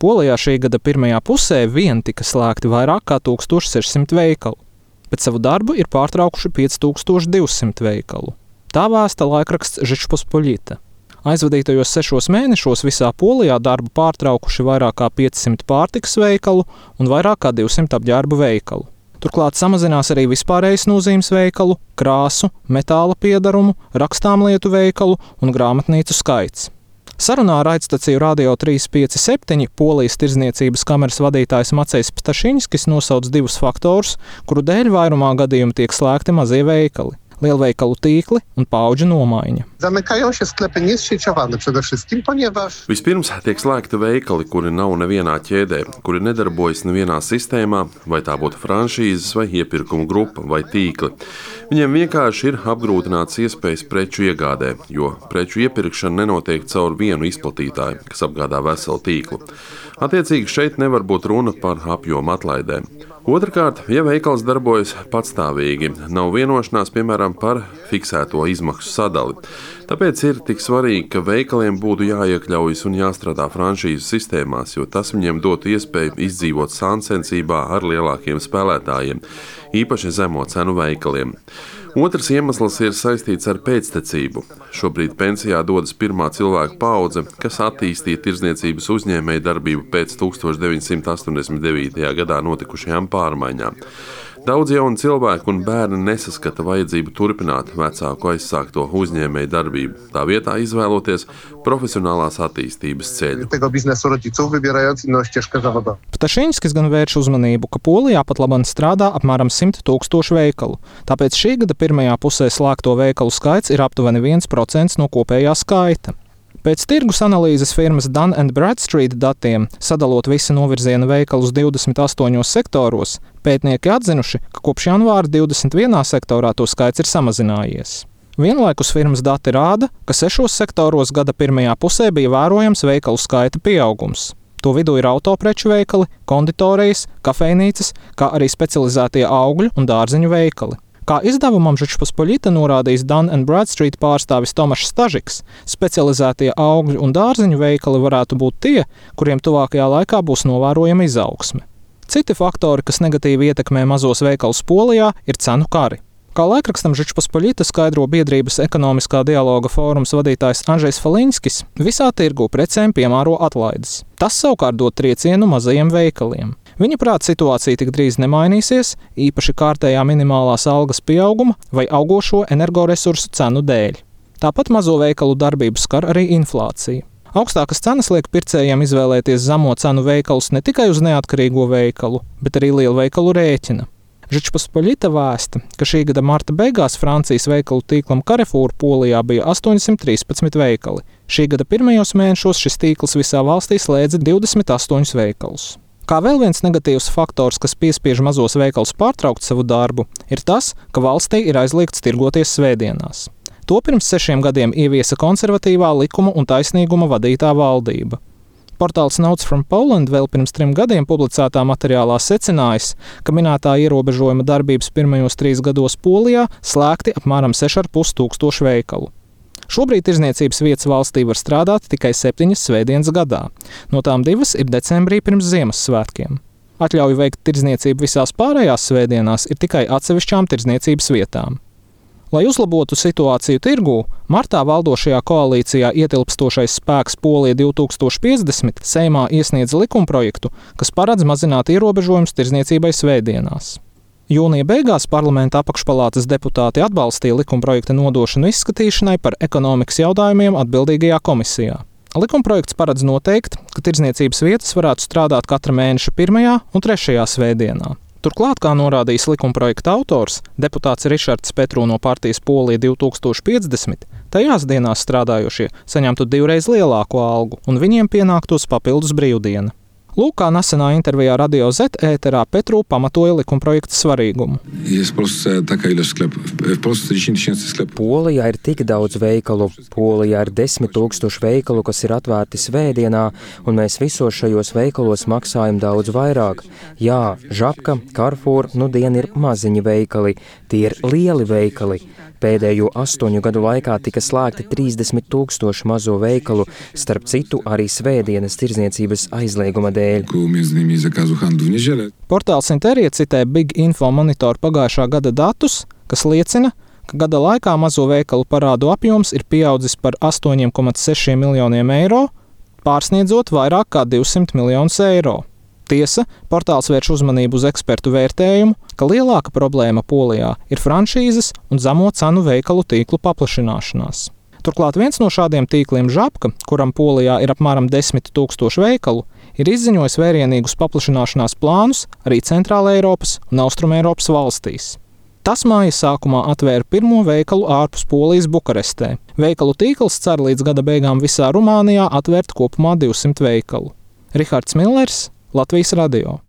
Polijā šī gada pirmajā pusē vien tika slēgti vairāk kā 1600 veikalu, bet savu darbu ir pārtraukuši 5200 veikalu. Tā vēsta laikraksts Žečpospoļita. Aizvadītajos 6 mēnešos visā Polijā darbu pārtraukuši vairāk kā 500 pārtikas veikalu un vairāk kā 200 apģērbu veikalu. Turklāt samazinās arī vispārējas nozīmes veikalu, krāsu, metāla piedarumu, rakstāmlietu veikalu un grāmatnīcu skaits. Sarunā ar raidstaciju Radio 357 Polijas tirdzniecības kameras vadītājs Macejs Ptašiņskis nosauc 2 faktorus, kuru dēļ vairumā gadījumu tiek slēgti mazie veikali – lielveikalu tīkli un paudžu nomaiņa. Vispirms tiek slēgti veikali, kuri nav nevienā ķēdē, kuri nedarbojas nevienā sistēmā, vai tā būtu franšīzes, vai iepirkuma grupa, vai tīkli. Viņiem vienkārši ir apgrūtināts iespējas preču iegādē, jo preču iepirkšana nenotiek caur vienu izplatītāju, kas apgādā veselu tīklu. Attiecīgi šeit nevar būt runa par apjomu atlaidēm. Otrakārt, ja veikals darbojas patstāvīgi, nav vienošanās, piemēram, par fiksēto izmaksu sadali. Tāpēc ir tik svarīgi, ka veikaliem būtu jāiekļaujas un jāstrādā franšīzu sistēmās, jo tas viņiem dotu iespēju izdzīvot sāncensībā ar lielākiem spēlētājiem, īpaši zemo cenu veikaliem. Otrs iemesls ir saistīts ar pēctecību. Šobrīd pensijā dodas pirmā cilvēka paudze, kas attīstīja tirdzniecības uzņēmēju darbību pēc 1989. gadā notikušajām pārmaiņām. Daudz jaunu cilvēku un bērni nesaskata vajadzību turpināt vecāku aizsākto uzņēmēju darbību, tā vietā izvēloties profesionālās attīstības ceļu. Ptašiņskis gan vērš uzmanību, ka Polijā pat labāk strādā apmēram 100 000 veikalu, tāpēc šī gada pirmajā pusē slēgto veikalu skaits ir aptuveni 1% no kopējā skaita. Pēc tirgus analīzes firmas Dun & Bradstreet datiem, sadalot visu novirziena veikalus 28 sektoros, pētnieki atzinuši, ka kopš janvāra 21 sektorā to skaits ir samazinājies. Vienlaikus firmas dati rāda, ka 6 sektoros gada pirmajā pusē bija vērojams veikalu skaita pieaugums. To vidū ir autopreču veikali, konditorijas, kafejnīcas, kā arī specializētie augļu un dārzeņu veikali. Kā izdevumam Žečpospoļita norādījis Dun & Bradstreet pārstāvis Tomašs Stažiks, specializētie augļu un dārzeņu veikali varētu būt tie, kuriem tuvākajā laikā būs novērojama izaugsme. Citi faktori, kas negatīvi ietekmē mazos veikalus Polijā, ir cenu kari. Kā laikrakstam Žečpospoļita skaidro biedrības ekonomiskā dialoga fórums vadītājs Andžejs Faliņskis, visā tirgū precēm piemēro atlaides. Tas savukārt dod triecienu mazajiem veikaliem. Viņa prāt situācija tik drīz nemainīsies, īpaši kārtējā minimālās algas pieauguma vai augošo energoresursu cenu dēļ. Tāpat mazo veikalu darbību skar arī inflācija. Augstākas cenas liek pircējiem izvēlēties zemo cenu veikalus ne tikai uz neatkarīgo veikalu, bet arī lielveikalu rēķina. Žečpospoļita vēsta, ka šī gada marta beigās Francijas veikalu tīklam Carrefour Polijā bija 813 veikali. Šī gada pirmajos mēnešos šis tīkls visā valstī slēdza 28 veikalus. Kā vēl viens negatīvs faktors, kas piespiež mazos veikalus pārtraukt savu darbu, ir tas, ka valstī ir aizliegts tirgoties svētdienās. To pirms 6 gadiem ieviesa konservatīvā likuma un taisnīguma vadītā valdība. Portāls Notes from Poland vēl pirms 3 gadiem publicētā materiālā secinājis, ka minētā ierobežojuma darbības pirmajos 3 gados Polijā slēgti apmēram 6500 veikalu. Šobrīd tirdzniecības vietas valstī var strādāt tikai 7 svētdienas gadā. No tām 2 ir decembrī pirms Ziemassvētkiem. Atļauju veikt tirdzniecību visās pārējās svētdienās ir tikai atsevišķām tirdzniecības vietām. Lai uzlabotu situāciju tirgū, martā valdošajā koalīcijā ietilpstošais spēks Polija 2050 Seimā iesniedza likumprojektu, kas paredz mazināt ierobežojumus tirdzniecībai svētdienās. Jūnija beigās parlamenta apakšpalātas deputāti atbalstīja likumprojekta nodošanu izskatīšanai par ekonomikas jautājumiem atbildīgajā komisijā. Likumprojekts paredz noteikt, ka tirdzniecības vietas varētu strādāt katra mēneša 1. un 3. svētdienā. Turklāt, kā norādījis likumprojekta autors, deputāts Rišards Petru no partijas Polija 2050, tajās dienās strādājošie saņemtu 2 reizes lielāko algu un viņiem pienāktos papildus brīvdiena. Lūk, kā nesenā intervijā Radio Z ēterā Petru pamatoja likumprojekta svarīgumu. Polijā ir tik daudz veikalu. Polijā ir 10 000 veikalu, kas ir atvērti svētdienā, un mēs visos šajos veikalos maksājam daudz vairāk. Jā, Žabka, Carrefour, nudien ir maziņi veikali. Tie ir lieli veikali. Pēdējo 8 gadu laikā tika slēgti 30 000 mazo veikalu, starp citu arī svētdienas tirdzniecības aizlieguma dēļ. Portāls Interija citē Big Info Monitor pagājušā gada datus, kas liecina, ka gada laikā mazo veikalu parādu apjoms ir pieaudzis par 8,6 miljoniem eiro, pārsniedzot vairāk kā 200 miljonus eiro. Tiesa, portāls vērš uzmanību uz ekspertu vērtējumu, ka lielāka problēma Polijā ir franšīzes un zemo cenu veikalu tīklu paplašināšanās. Turklāt viens no šādiem tīkliem Žabka, kuram Polijā ir apmēram 10 000 veikalu, ir izziņojis vērienīgus paplašināšanās plānus arī Centrāla Eiropas un Austrumeiropas valstīs. Tas mājas sākumā atvēra pirmo veikalu ārpus Polijas Bukarestē. Veikalu tīkls cer līdz gada beigām visā Rumānijā atvērt kopumā 200 veikalu. Rihards Millers, Latvijas radio.